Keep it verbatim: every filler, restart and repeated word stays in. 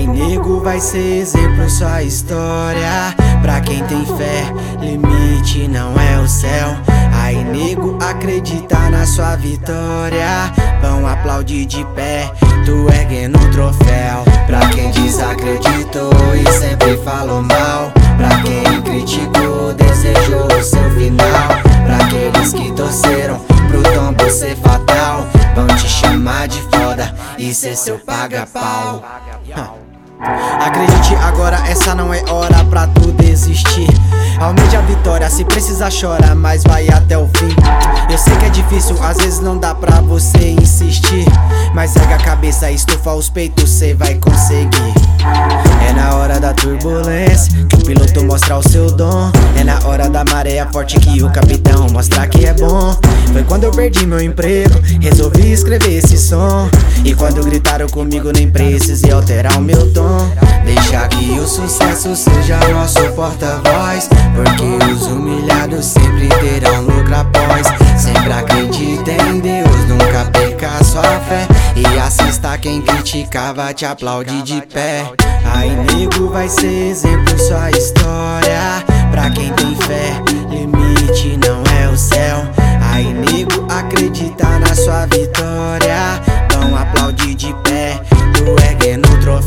Aí nego, vai ser exemplo sua história. Pra quem tem fé, limite não é o céu. Aí nego, acredita na sua vitória. Vão aplaudir de pé, tu erguendo o troféu. Pra quem desacreditou e sempre falou mal, pra quem criticou, desejou o seu final. Pra aqueles que torceram pro tombo ser fatal, vão te chamar de foda e ser seu paga-pau. Acredite agora, essa não é hora pra tu desistir. Almeja a vitória, se precisar chora, mas vai até o fim. Eu sei que é difícil, às vezes não dá pra você insistir, mas erga a cabeça, estufa os peitos, cê vai conseguir. É na hora da turbulência que o piloto mostra o seu dom. É na hora da maré forte que o capitão mostra que é bom. Foi quando eu perdi meu emprego, resolvi escrever esse som. E quando gritaram comigo nem precisei alterar o meu tom. Deixa que o sucesso seja nosso porta-voz, porque os humilhados sempre terão lucro após. Sempre acredita em Deus, nunca perca sua fé, e assista quem criticava te aplaude de pé. Aí nego, vai ser exemplo sua história. Pra quem tem fé, limite não é o céu. Aí nego, acredita na sua vitória. Vão aplaudir de pé, tu erguendo o troféu.